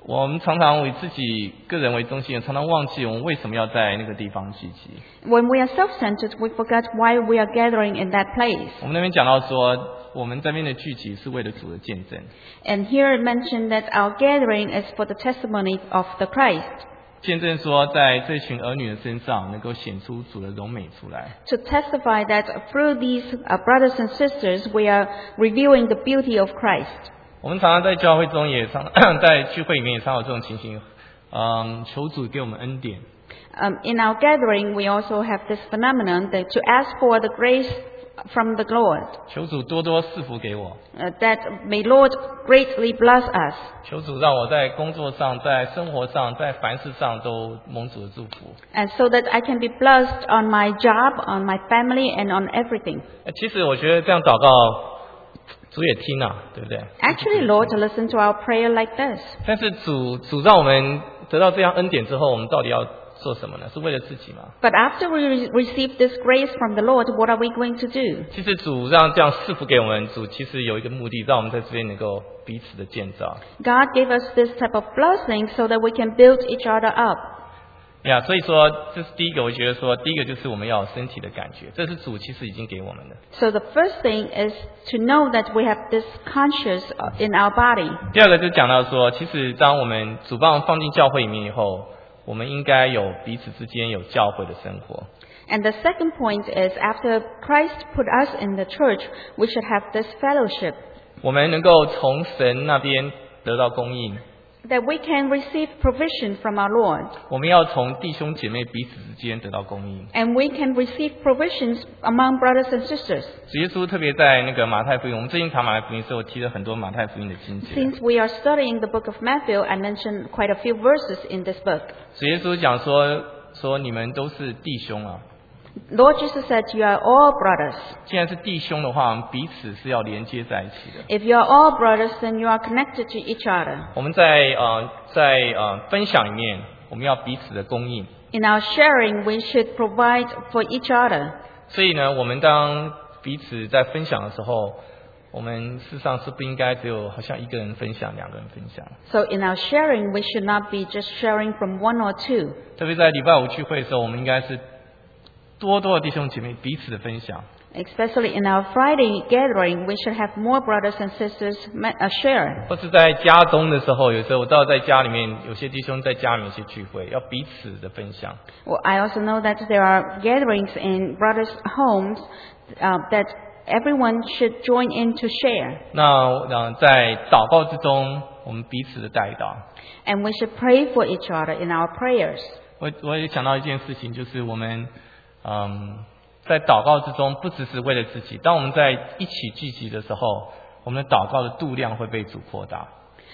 我们常常以自己个人为中心，常常忘记我们为什么要在那个地方聚集。 When we are self-centered, we forget why we are gathering in that place. 我们那边讲到说，我们这边的聚集是为了主的见证。 And here it mentioned that our gathering is for the testimony of the Christ, 见证说，在这群儿女的身上能够显出主的荣美出来。 to testify that through these brothers and sisters, we are revealing the beauty of Christ. 我们常常在教会中也常在聚会里面也常有这种情形，求主给我们恩典。 In our gathering, we also have this phenomenon that to ask for the grace from the Lord, 求主多多赐福给我， that may Lord greatly bless us, 求主让我在工作上、在生活上、在凡事上都蒙主的祝福。 and so that I can be blessed on my job, on my family, and on everything. 其实我觉得这样祷告，主也听啊，对不对？ Actually, Lord, listen to our prayer like this. 但是主让我们得到这样恩典之后，我们到底要做什么呢？是为了自己吗？ But after we receive this grace from the Lord, what are we going to do? 其实主让这样赐福给我们，主其实有一个目的，让我们在这边能够彼此的建造。 God gave us this type of blessing so that we can build each other up. 所以说这是第一个，我觉得说第一个就是我们要有身体的感觉，这是主其实已经给我们的。 So the first thing is to know that we have this conscious in our body. 第二个就讲到说，其实当我们主把我们放进教会里面以后，我们应该有彼此之间有教会的生活。 And the second point is after Christ put us in the church, we should have this fellowship, 我们能够从神那边得到供应， that we can receive provision from our Lord, 我们要从弟兄姐妹彼此之间得到供应。 and we can receive provisions among brothers and sisters. 主耶稣特别在那个马太福音，我们最近查马太福音的时候提了很多马太福音的经节。 Since we are studying the book of Matthew, I mentioned quite a few verses in this book. 主耶稣讲说你们都是弟兄啊， Lord Jesus said, you are all brothers. 既然是弟兄的话，我们彼此是要连接在一起的。 If you are all brothers, then you are connected to each other. 我们在分享里面，我们要彼此的供应。 In our sharing, we should provide for each other. 所以呢，我们当彼此在分享的时候，我们事实上是不应该只有好像一个人分享、两个人分享。 So in our sharing, we should not be just sharing from one or two. 特别在礼拜五聚会的时候，我们应该是多的弟兄姐妹彼此的分享。 Especially in our Friday gathering, we should have more brothers and sisters share. 或是在家中的时候，有时候我知道在家里面有些弟兄在家里面有些聚会，要彼此的分享。 Well, I also know that there are gatherings in brothers' homes that everyone should join in to share. 那在祷告之中，我们彼此的带祷。 And we should pray for each other in our prayers. 我也想到一件事情，就是我们在祷告之中，不只是为了自己，当我们在一起聚集的时候，我们的祷告的度量会被主扩大。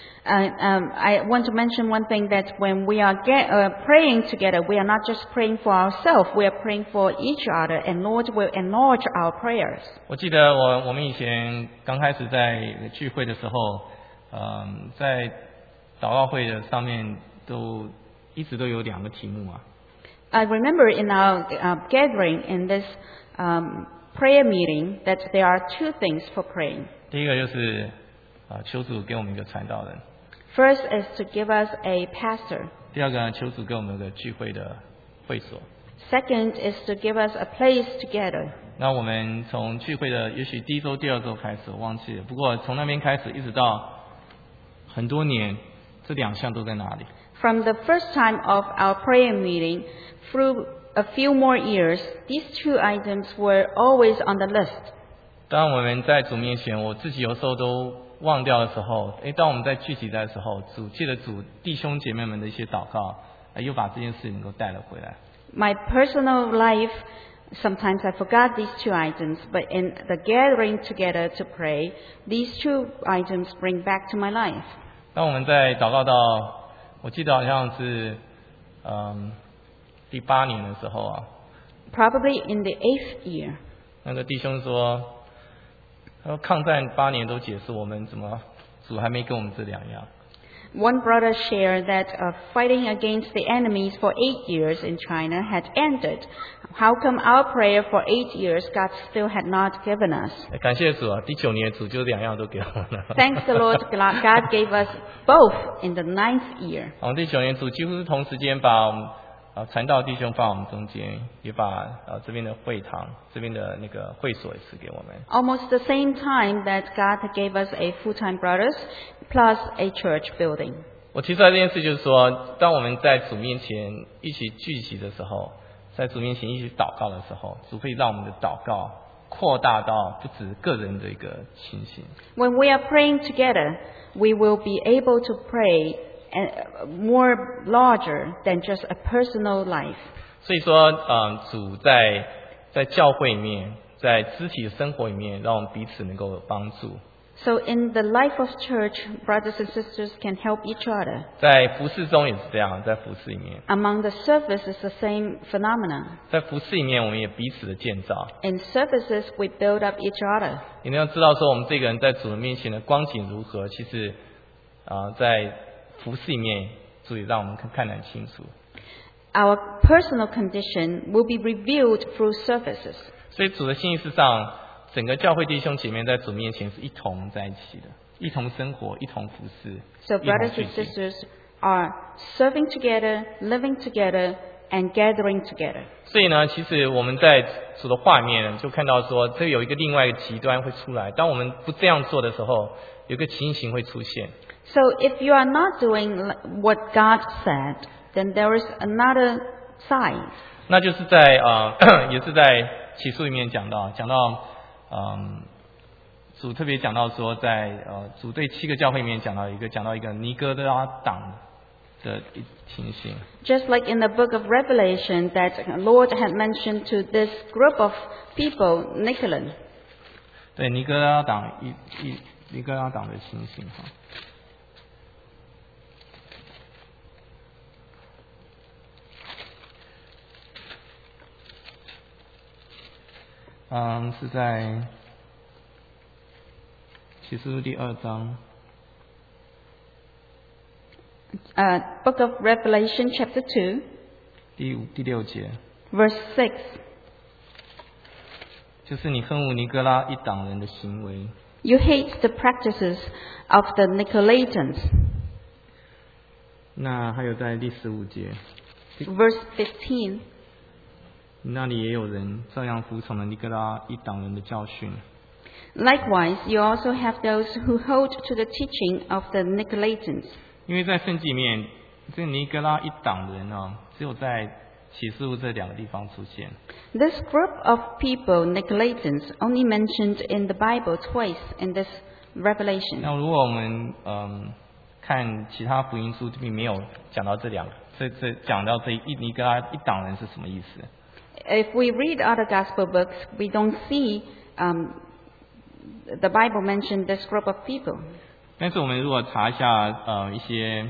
I want to mention one thing, that when we are praying together, we are not just praying for ourselves, we are praying for each other, and Lord will enlarge our prayers. 我记得我们以前刚开始在聚会的时候，在祷告会的上面一直都有两个题目啊。 I remember in our gathering in this prayer meeting that there are two things for praying. 第一个就是求主给我们一个传道人。 First is to give us a pastor. 第二个呢，求主给我们一个聚会的会所。 Second is to give us a place to gather. 那我们从聚会的也许第一周、第二周开始，我忘记了。不过从那边开始一直到很多年，这两项都在哪里？ From the first time of our prayer meeting through a few more years, these two items were always on the list. 当我们在主面前，我自己有时候都忘掉的时候，当我们在聚集在的时候，借着主弟兄姐妹们的一些祷告，又把这件事能够带了回来。 My personal life, sometimes I forgot these two items, but in the gathering together to pray, these two items bring back to my life. 当我们在祷告到，我记得好像是第8年的时候啊， Probably in the 8th year. 那个弟兄说，他说抗战8年都结束，我们怎么主还没给我们这两样？ One brother shared that fighting against the enemies for 8 years in China had ended. How come our prayer for 8 years God still had not given us? 感谢主啊，第9年主就2样都给我们了。 Thanks the Lord, God gave us both in the 9th year. 我们第9年主几乎是同时间把我们传道弟兄放我们中间，也把这边的会堂、这边的那个会所也赐给我们。 Almost the same time that God gave us a full-time brothers plus a church building. 我提出来这件事就是说，当我们在主面前一起聚集的时候，在主面前一起祷告的时候，主会让我们的祷告扩大到不止个人的一个情形。 When we are praying together, we will be able to pray more larger than just a personal life. 所以说，主在教会里面，在肢体的生活里面，让我们彼此能够有帮助。 So in the life of church, brothers and sisters can help each other. 在服事中也是这样，在服事里面， Among the service is the same phenomenon. 在服事里面，我们也彼此的建造。 In services, we build up each other. 你们要知道说，我们这个人在主人面前的光景如何，其实在服事里面，主也让我们看得很清楚。 Our personal condition will be revealed through services. 所以主的心意事上，整个教会弟兄姐妹在主面前是一同在一起的，一同生活，一同服事， So 一同 brothers 聚 and 集。 sisters are serving together, living together, and gathering together. 所以呢，其实我们在主的画面就看到说，这有一个另外一个极端会出来。当我们不这样做的时候，有一个情形会出现。 So if you are not doing what God said, then there is another side. 那就是在也是在启示里面讲到，主特别讲到说，在主对7个教会里面讲到一个尼哥拉党的情形。 Just like in the book of Revelation that Lord had mentioned to this group of people, Nicolaitan. 对尼哥拉党尼哥拉党的情形哈。是在启示录第2章。 Book of Revelation chapter 2, 第5、第6节， verse 6. 就是你恨恶尼哥拉一党人的行为。 You hate the practices of the Nicolaitans. 那还有在第15节， Verse 15. 那里也有人照样服从了尼哥拉一党人的教训。 Likewise, you also have those who hold to the teaching of the Nicolaitans. 因为在圣经里面，这个尼哥拉一党人呢，只有在启示录这2个地方出现。 This group of people, Nicolaitans, only mentioned in the Bible twice in this Revelation. 那如果我们看其他福音书，并没有讲到讲到这尼哥拉一党人是什么意思？ If we read other gospel books, we don't see the Bible mention this group of people. 但是我们如果查一下一些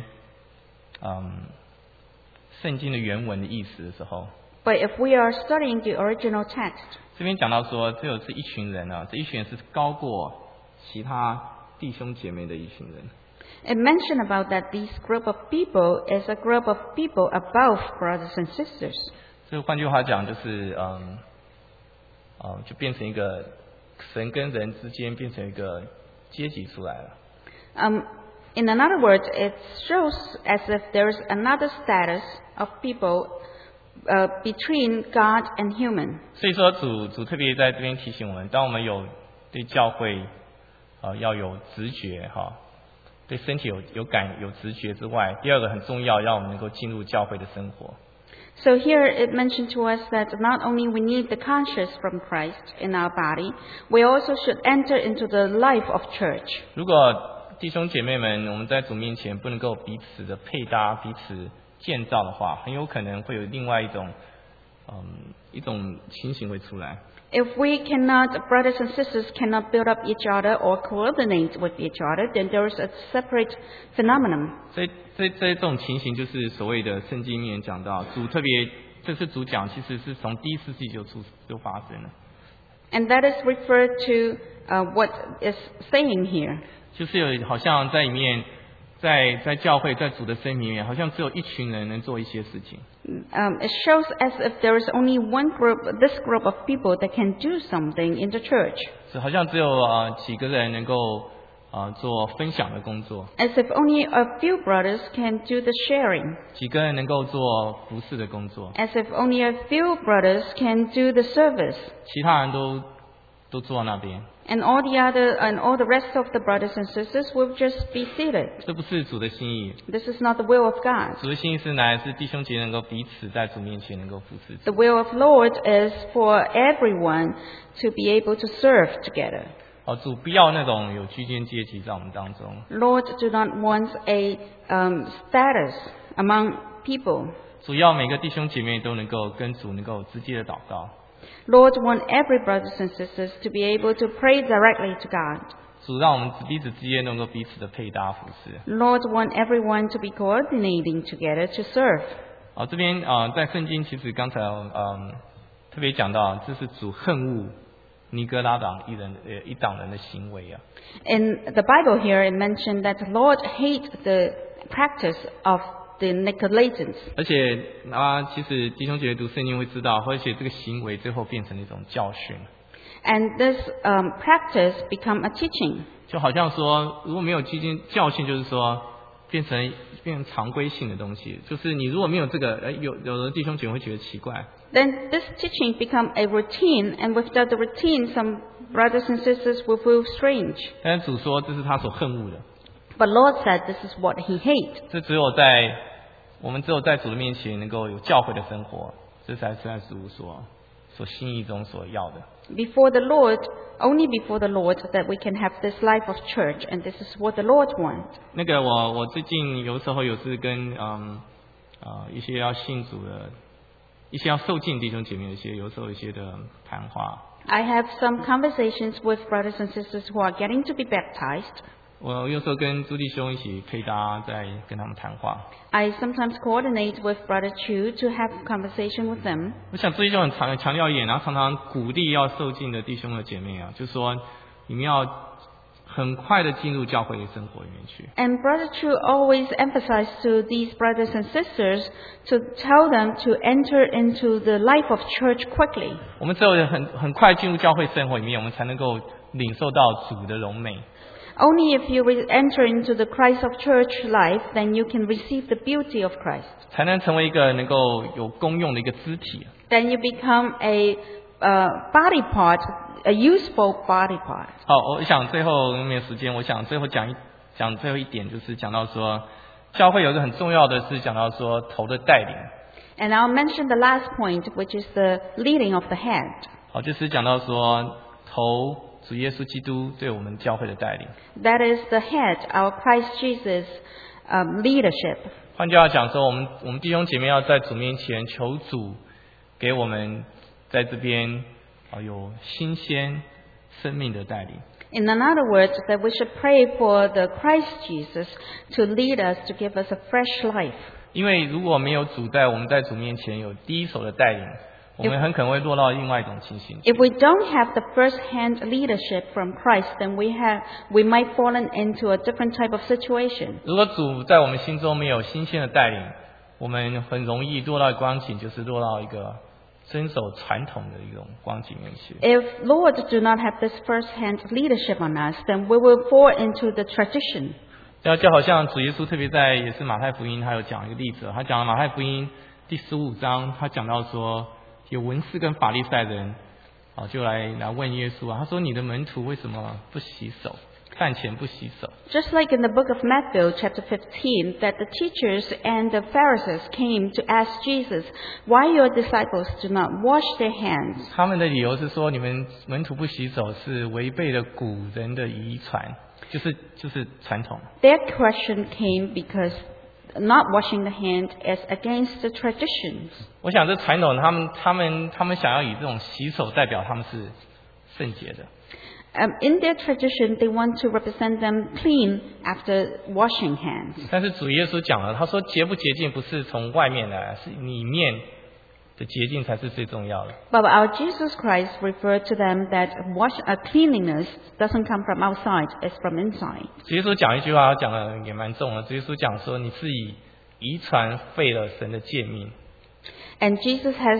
圣经的原文的意思的时候， But if we are studying the original text, 这边讲到说，这是一群人啊，这一群人是高过其他弟兄姐妹的一群人。 it mentioned about that this group of people is a group of people above brothers and sisters. 所以换句话讲，就是就变成一个神跟人之间变成一个阶级出来了。 In another words, it shows as if there is another status of people between God and human. 所以说主特别在这边提醒我们，当我们有对教会要有直觉哈，对身体有直觉之外，第二个很重要，让我们能够进入教会的生活。 So here it mentioned to us that not only we need the conscience from Christ in our body, we also should enter into the life of church. 如果弟兄姐妹们，我们在主面前不能够彼此的配搭、彼此建造的话，很有可能会有另外一种情形会出来。 If we cannot, brothers and sisters cannot build up each other or coordinate with each other, then there is a separate phenomenon. 所以这种情形就是所谓的圣经里面讲到，主特别这次主讲，其实是从第1世纪就发生了。 And that is referred to what is saying here. 就是好像在里面， 在教会在主的生命里面，好像只有一群人能做一些事情。 It shows as if there is only one group, this group of people that can do something in the church. 是好像只有几个人能够做分享的工作， As if only a few brothers can do the sharing. 几个人能够做服侍的工作， As if only a few brothers can do the service. 其他人都坐那边。 And all the rest of the brothers and sisters will just be seated. 这不是主的心意， This is not the will of God. 主的心意是乃是弟兄姐妹能够彼此在主面前能够服侍主。 The will of Lord is for everyone to be able to serve together. 主不要那种有居间阶级在我们当中， Lord do not want a status among people. 主要每个弟兄姐妹都能够跟主能够直接的祷告， Lord want every brothers and sisters to be able to pray directly to God. 主让我们彼此之间能够彼此的配搭服侍。 Lord want everyone to be coordinating together to serve. 这边在圣经其实刚才特别讲到，这是主恨恶尼哥拉党一党人的行为啊。 In the Bible here, it mentioned that Lord hate the practice of the Nicolaitans. 而且其实弟兄姐妹读圣经会知道，而且这个行为最后变成了一种教训， And this practice become a teaching. 就好像说如果没有教训，就是说变成常规性的东西，就是你如果没有这个，有的弟兄姐妹会觉得奇怪。 Then this teaching become a routine, and without the routine, some brothers and sisters will feel strange. 但是主说这是他所恨恶的， But Lord said this is what He hates. 这我们只有在主的面前能够有教会的生活，这才是主所心意中所要的。 Before the Lord, only before the Lord that we can have this life of church, and this is what the Lord wants. 那个我最近有时候是跟一些要信主的、一些要受浸弟兄姐妹有时候一些的谈话。 I have some conversations with brothers and sisters who are getting to be baptized. 我有时候跟朱弟兄一起配搭，在跟他们谈话。 I sometimes coordinate with Brother Chu to have conversation with them. 我想朱弟兄很强调一点，然后常常鼓励要受浸的弟兄和姐妹啊，就说你们要很快的进入教会的生活里面去。 And Brother Chu always emphasized to these brothers and sisters to tell them to enter into the life of church quickly. 我们只有很快进入教会生活里面，我们才能够领受到主的荣美。 Only if you enter into the Christ of church life, then you can receive the beauty of Christ. 才能成为一个能够有功用的一个肢体。 Then you become a body part, a useful body part. 好，我想最后没有时间，我想最后讲最后一点，就是讲到说，教会有一个很重要的是讲到说头的带领。 And I'll mention the last point, which is the leading of the head. 好，就是讲到说头主耶稣基督对我们教会的带领。 That is the head, our Christ Jesus leadership. 换句话讲说，我们弟兄姐妹要在主面前求主给我们在这边有新鲜生命的带领。 In other words, that we should pray for the Christ Jesus to lead us, to give us a fresh life. 因为如果没有主在我们在主面前有第一手的带领，我们很可能会落到另外一种情形。 If we don't have the first-hand leadership from Christ, then we might fall into a different type of situation. 如果主在我们心中没有新鲜的带领，我们很容易落到光景，就是落到一个遵守传统的一种光景面去。 If Lord do not have this first-hand leadership on us, then we will fall into the tradition. 就好像主耶稣特别在也是马太福音，他有讲一个例子，他讲了马太福音第15章，他讲到说有文士跟法利赛人就来问耶稣啊，他说你的门徒为什么不洗手，饭前不洗手？ Just like in the book of Matthew, chapter 15, that the teachers and the Pharisees came to ask Jesus, why your disciples do not wash their hands? 他们的理由是说，你们门徒不洗手是违背了古人的遗传，就是传统。 Their question came because not washing the hand is against the traditions. 我想这传统，他们想要以这种洗手代表他们是圣洁的。 In their tradition, they want to represent them clean after washing hands. 但是主耶稣讲了，他说洁不洁净不是从外面来，是里面的洁净才是最重要的。 But our Jesus Christ referred to them that cleanliness doesn't come from outside, it's from inside. 主耶稣讲一句话，讲的也蛮重的。主耶稣讲说，你是以遗传废了神的诫命。 And Jesus has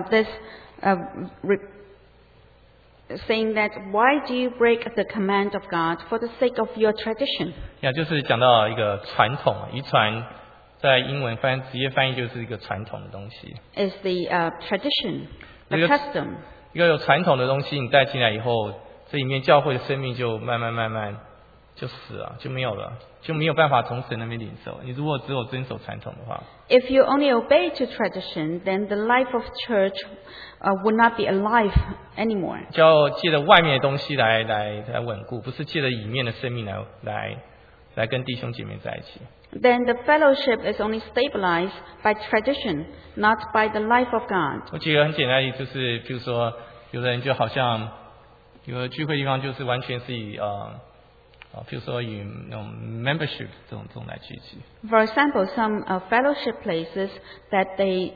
saying that, why do you break the command of God for the sake of your tradition? 就是讲到一个传统，遗传在英文直接翻译就是一个传统的东西。 Is the tradition, the Because- custom. 一个有传统的东西，你带进来以后，这里面教会的生命就慢慢就死了，就没有了，就没有办法从神那边领受。你如果只有遵守传统的话， If you only obey to tradition, then the life of church would not be alive anymore. 就要借着外面的东西来稳固，不是借着里面的生命来跟弟兄姐妹在一起。 Then the fellowship is only stabilized by tradition, not by the life of God. 我举个很简单的例子，就是比如说，有的人就好像有的聚会地方就是完全是以比如说以那种 membership 这种来聚集。 For example, some fellowship places that they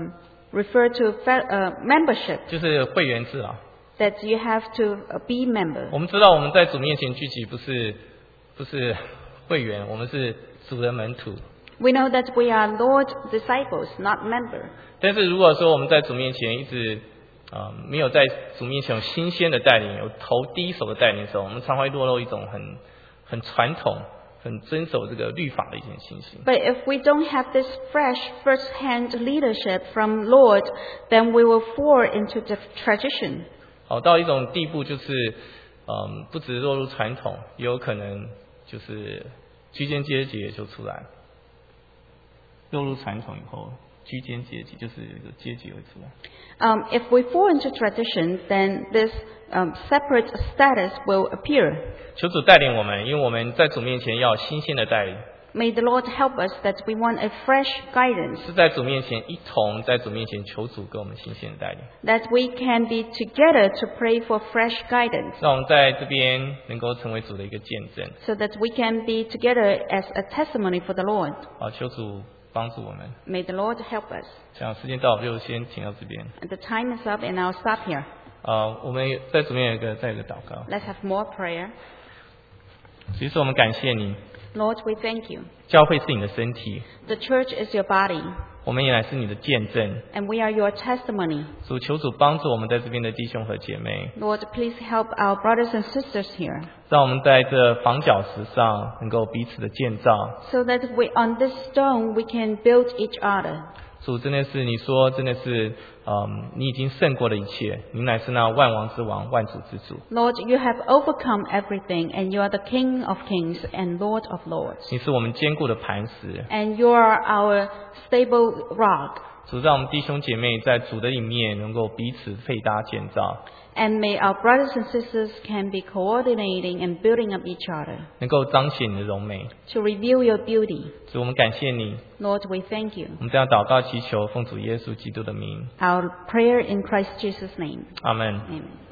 refer to membership, 就是会员制啊。 that you have to be member. 我们知道我们在主面前聚集不是会员，我们是主的门徒。 We know that we are Lord's disciples, not member. 但是如果说我们在主面前一直没有在主面前有新鲜的带领，有头第一手的带领的时候，我们常会落入一种很传统、很遵守这个律法的一件情形。 But if we don't have this fresh first-hand leadership from Lord, then we will fall into the tradition. 到一种地步，就是不只落入传统，也有可能就是居间阶级也就出来。落入传统以后，居间阶级就是一个阶级会出来。 If we fall into tradition, then this separate status will appear. 求主带领我们，因为我们在主面前要有新鲜的带领， May the Lord help us that we want a fresh guidance, 是在主面前一同在主面前求主给我们新鲜的带领， that we can be together to pray for fresh guidance, 让我们在这边能够成为主的一个见证。 so that we can be together as a testimony for the Lord. 求主帮助我们。 May the Lord help us. 这样时间到，就先停到这边。 The time is up and I'll stop here. 我们在主面再有一个祷告。 Let's have more prayer. 其实我们感谢你， Lord, we thank you. 教会是你的身体， The church is your body, 我们也乃是你的见证。 and we are your testimony. 主求主帮助我们在这边的弟兄和姐妹， Lord, please help our brothers and sisters here, 让我们在这房角石上能够彼此的建造。 so that on this stone we can build each other. 主真的是你说，真的是你已经胜过了一切，你乃是那万王之王，万主之主。 Lord, you have overcome everything, and you are the King of kings and Lord of lords. 你是我们坚固的磐石。 And you are our stable rock. 主让我们弟兄姐妹在主的里面能够彼此配搭建造， And may our brothers and sisters can be coordinating and building up each other 能够彰显你的荣美。 to reveal your beauty. 主，我们感谢你， Lord, we thank you. 我们这样祷告祈求，奉主耶稣基督的名， Our prayer in Christ Jesus' name. 阿门。 Amen.